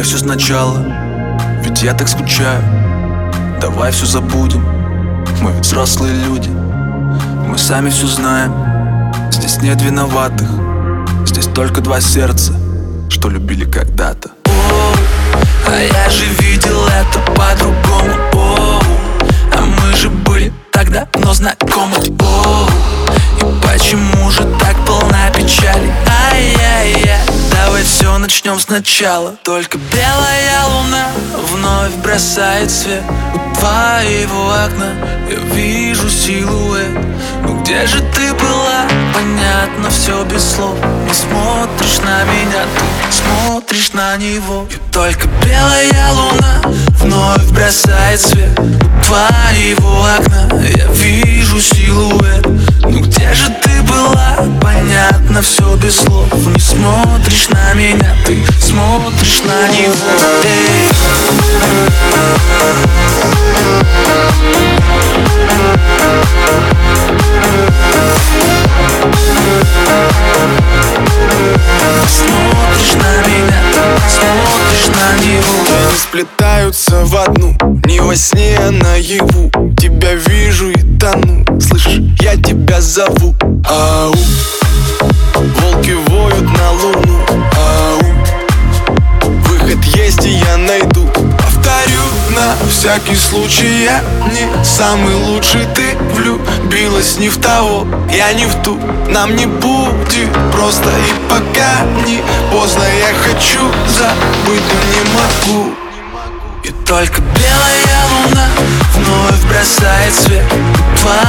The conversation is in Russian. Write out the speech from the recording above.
все сначала, ведь я так скучаю. Давай все забудем, мы ведь взрослые люди. Мы сами все знаем, здесь нет виноватых. Здесь только два сердца, что любили когда-то. А я же видел это по-другому. А мы же были тогда давно знакомы. И почему же так полна печали? Ай-яй-яй, давай все начнем сначала. Только белая луна вновь бросает свет у твоего окна. Я вижу силуэт. Ну где же ты была? Понятно все без слов. Не смотришь на меня, ты смотришь на него. И только белая луна вновь бросает свет у твоего окна. Я вижу силуэт. Ну где же ты была? Понятно все без слов. Не смотришь на меня, ты смотришь на него. Смотришь на меня, смотришь на него. Тени сплетаются в одну, не во сне, а наяву. Тебя вижу и тону, слышишь, я тебя зову. Ау, волки воют на луну. Ау, выход есть и я найду. Повторю на всякий случай, я не самый лучший. Ты влюбилась не в того, я не в ту. Нам не будет просто, и пока не поздно. Я хочу забыть, но не могу. И только белая луна вновь бросает свет у